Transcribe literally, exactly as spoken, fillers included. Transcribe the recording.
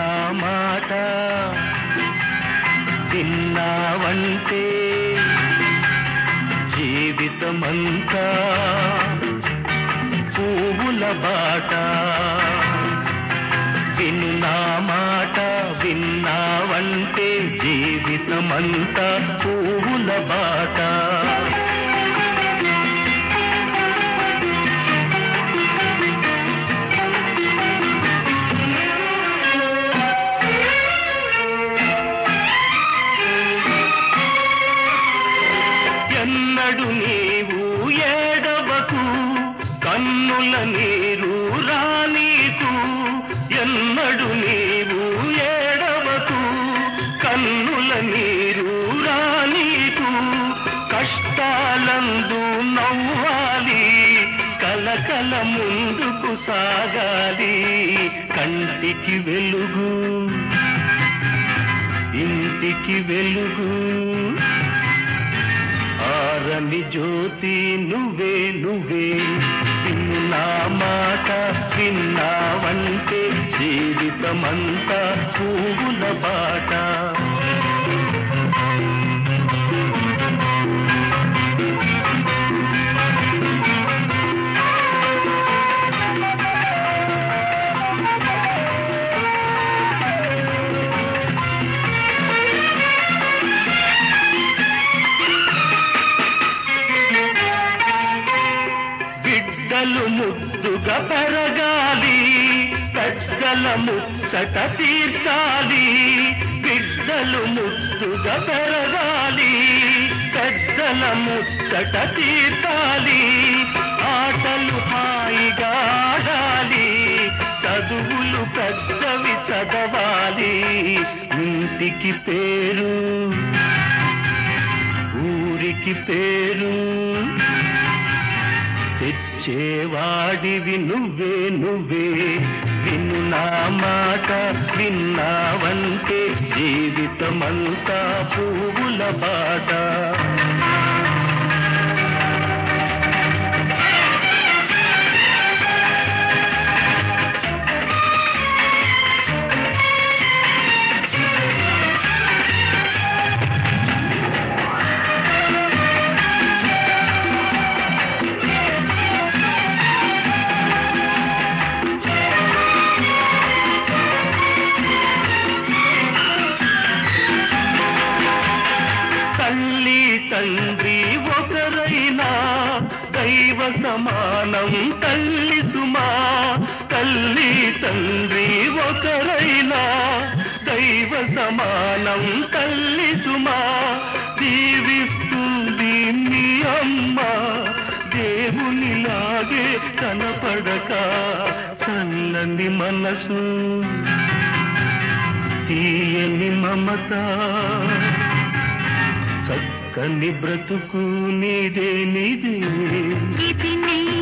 నా మాట విన్నావంటే జీవితమంతా పువ్వుల బాట. విను నా మాట విన్నావంటే జీవితమంతా పువ్వుల బాట. ఎన్నడు నీవు ఏడవకు కన్నుల నీరు రానీకు. ఎన్నడు నీవు ఏడవకు కన్నుల నీరు రానీకు. కష్టాలందు నవ్వాలి కలకల ముందుకు సాగాలి. కంటికి వెలుగు ఇంటికి వెలుగు ఆరని జ్యోతి నువ్వే నువ్వే. విను నా మాట విన్నావంటే జీవితమంతా పువ్వుల బాట. బిడ్డలు ముద్దుగా పెరగాలి పెద్దల ముచ్చట తీర్చాలి. బిడ్డలు ముద్దుగా పెరగాలి పెద్దల ముచ్చట తీర్చాలి. ఆటలు హాయిగా ఆడాలి చదువులు పెద్దవి చదవాలి. ఇంటికి పేరు ఊరికి పేరు తెచ్చేవాడివి నువ్వే నువ్వే. విను నా మాట విన్నావంటే జీవితమంతా పువ్వుల బాట. తల్లి తండ్రి ఒకరైనా దైవ సమానం తల్లి సుమా. తల్లి తండ్రి ఒకరైనా దైవ సమానం తల్లి సుమా. దీవిస్తుంది మీ అమ్మ దేవునిలాగే కనపడక. చల్లని మనసు తీయని మమత చక్కని బ్రతుకు నీదే నీదే.